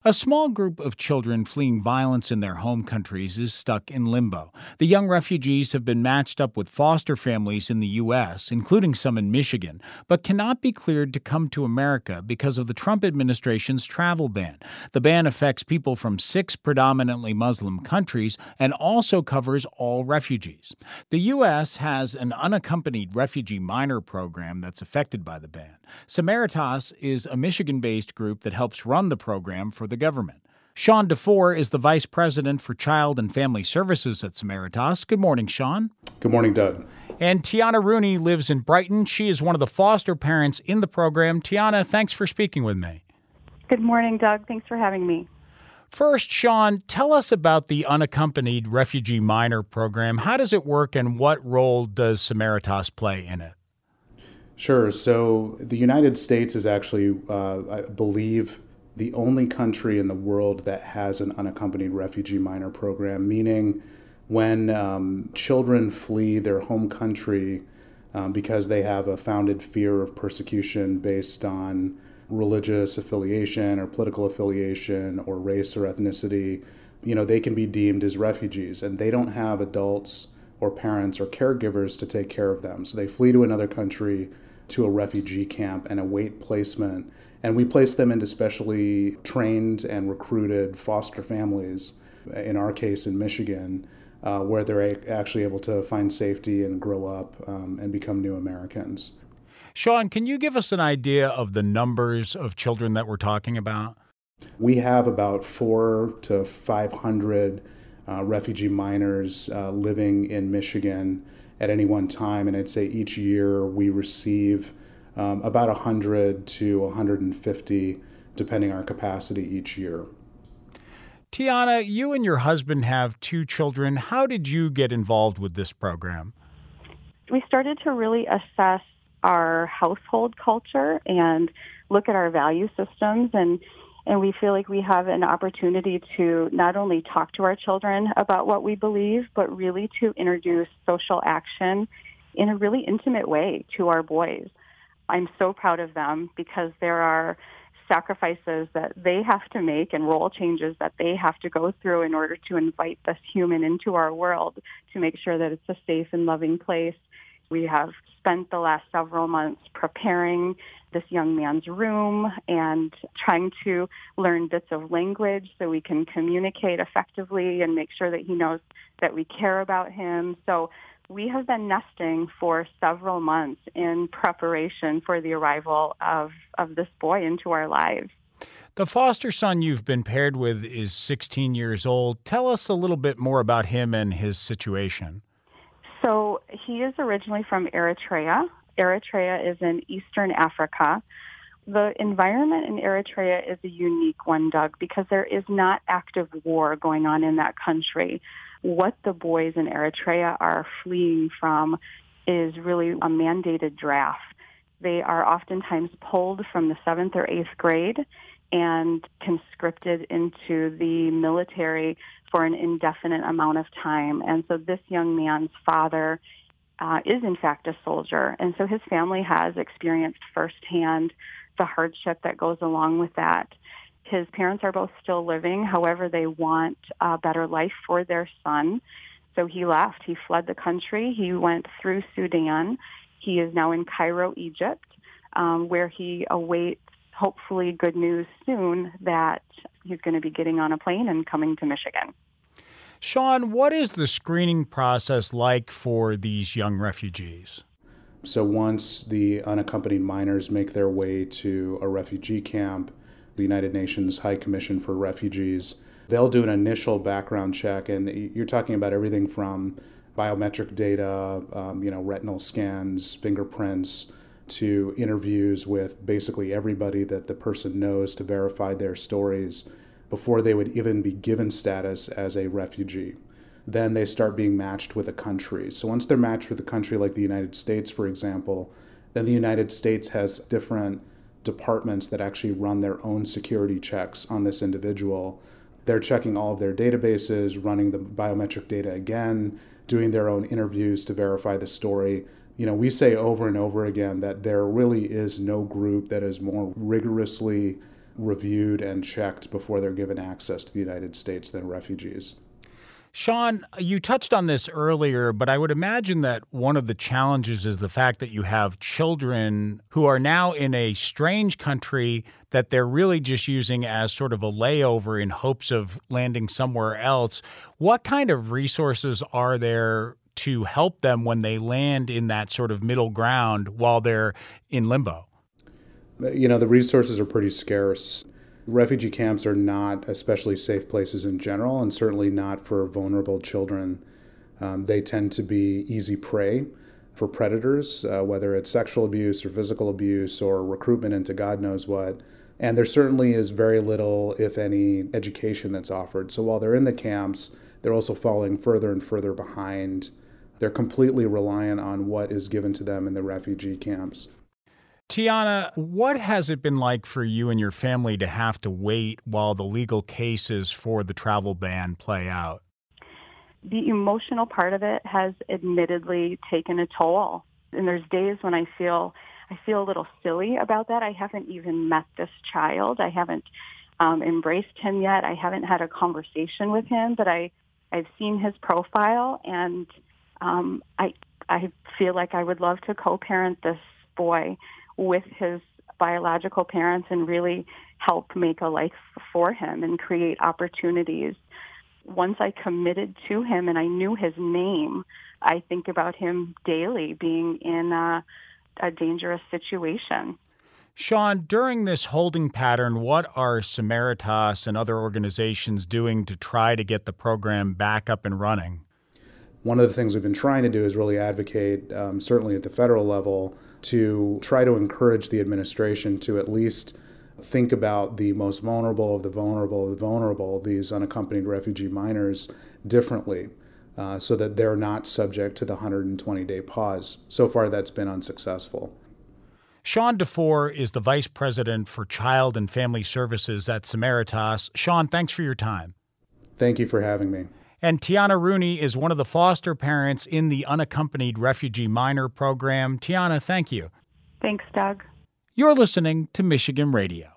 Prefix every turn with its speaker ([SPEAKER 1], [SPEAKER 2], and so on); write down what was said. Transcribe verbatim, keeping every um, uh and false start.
[SPEAKER 1] A small group of children fleeing violence in their home countries is stuck in limbo. The young refugees have been matched up with foster families in the U S, including some in Michigan, but cannot be cleared to come to America because of the Trump administration's travel ban. The ban affects people from six predominantly Muslim countries and also covers all refugees. The U S has an unaccompanied refugee minor program that's affected by the ban. Samaritas is a Michigan-based group that helps run the program for the government. Sean DeFore is the Vice President for Child and Family Services at Samaritas. Good morning, Sean.
[SPEAKER 2] Good morning, Doug.
[SPEAKER 1] And Tiana Rooney lives in Brighton. She is one of the foster parents in the program. Tiana, thanks for speaking with me.
[SPEAKER 3] Good morning, Doug. Thanks for having me.
[SPEAKER 1] First, Sean, tell us about the Unaccompanied Refugee Minor program. How does it work and what role does Samaritas play in it?
[SPEAKER 2] Sure. So the United States is actually, uh, I believe, the only country in the world that has an unaccompanied refugee minor program, meaning when um, children flee their home country um, because they have a founded fear of persecution based on religious affiliation or political affiliation or race or ethnicity, you know, they can be deemed as refugees, and they don't have adults or parents or caregivers to take care of them. So they flee to another country, to a refugee camp, and await placement. And we place them into specially trained and recruited foster families, in our case in Michigan, uh, where they're actually able to find safety and grow up um, and become new Americans.
[SPEAKER 1] Sean, can you give us an idea of the numbers of children that we're talking about?
[SPEAKER 2] We have about four to five hundred uh, refugee minors uh, living in Michigan at any one time, and I'd say each year we receive um, about one hundred to one hundred fifty, depending on our capacity each year.
[SPEAKER 1] Tiana, you and your husband have two children. How did you get involved with this program?
[SPEAKER 3] We started to really assess our household culture and look at our value systems, and and we feel like we have an opportunity to not only talk to our children about what we believe, but really to introduce social action in a really intimate way to our boys. I'm so proud of them because there are sacrifices that they have to make and role changes that they have to go through in order to invite this human into our world to make sure that it's a safe and loving place. We have spent the last several months preparing this young man's room and trying to learn bits of language so we can communicate effectively and make sure that he knows that we care about him. So we have been nesting for several months in preparation for the arrival of, of this boy into our lives.
[SPEAKER 1] The foster son you've been paired with is sixteen years old. Tell us a little bit more about him and his situation.
[SPEAKER 3] So he is originally from Eritrea. Eritrea is in Eastern Africa. The environment in Eritrea is a unique one, Doug, because there is not active war going on in that country. What the boys in Eritrea are fleeing from is really a mandated draft. They are oftentimes pulled from the seventh or eighth grade and conscripted into the military for an indefinite amount of time. And so this young man's father uh, is, in fact, a soldier. And so his family has experienced firsthand the hardship that goes along with that. His parents are both still living. However, they want a better life for their son. So he left. He fled the country. He went through Sudan. He is now in Cairo, Egypt, um, where he awaits hopefully good news soon that he's going to be getting on a plane and coming to Michigan.
[SPEAKER 1] Sean, what is the screening process like for these young refugees?
[SPEAKER 2] So once the unaccompanied minors make their way to a refugee camp, the United Nations High Commission for Refugees, they'll do an initial background check, and you're talking about everything from biometric data, um, you know, retinal scans, fingerprints, to interviews with basically everybody that the person knows to verify their stories before they would even be given status as a refugee. Then they start being matched with a country. So once they're matched with a country like the United States, for example, then the United States has different departments that actually run their own security checks on this individual. They're checking all of their databases, running the biometric data again, doing their own interviews to verify the story. You know, we say over and over again that there really is no group that is more rigorously reviewed and checked before they're given access to the United States than refugees.
[SPEAKER 1] Sean, you touched on this earlier, but I would imagine that one of the challenges is the fact that you have children who are now in a strange country that they're really just using as sort of a layover in hopes of landing somewhere else. What kind of resources are there to help them when they land in that sort of middle ground while they're in limbo?
[SPEAKER 2] You know, the resources are pretty scarce. Refugee camps are not especially safe places in general, and certainly not for vulnerable children. Um, they tend to be easy prey for predators, uh, whether it's sexual abuse or physical abuse or recruitment into God knows what. And there certainly is very little, if any, education that's offered. So while they're in the camps, they're also falling further and further behind. They're completely reliant on what is given to them in the refugee camps.
[SPEAKER 1] Tiana, what has it been like for you and your family to have to wait while the legal cases for the travel ban play out?
[SPEAKER 3] The emotional part of it has admittedly taken a toll. And there's days when I feel I feel a little silly about that. I haven't even met this child. I haven't um, embraced him yet. I haven't had a conversation with him, but I, I've seen his profile, and um, I I feel like I would love to co-parent this boy with his biological parents and really help make a life for him and create opportunities. Once I committed to him and I knew his name, I think about him daily being in a, a dangerous situation.
[SPEAKER 1] Sean, during this holding pattern, what are Samaritas and other organizations doing to try to get the program back up and running?
[SPEAKER 2] One of the things we've been trying to do is really advocate, um, certainly at the federal level, to try to encourage the administration to at least think about the most vulnerable of the vulnerable of the vulnerable, these unaccompanied refugee minors, differently, uh, so that they're not subject to the one hundred twenty day pause. So far, that's been unsuccessful.
[SPEAKER 1] Sean DeFore is the Vice President for Child and Family Services at Samaritas. Sean, thanks for your time.
[SPEAKER 2] Thank you for having me.
[SPEAKER 1] And Tiana Rooney is one of the foster parents in the Unaccompanied Refugee Minor program. Tiana, thank you.
[SPEAKER 3] Thanks, Doug.
[SPEAKER 1] You're listening to Michigan Radio.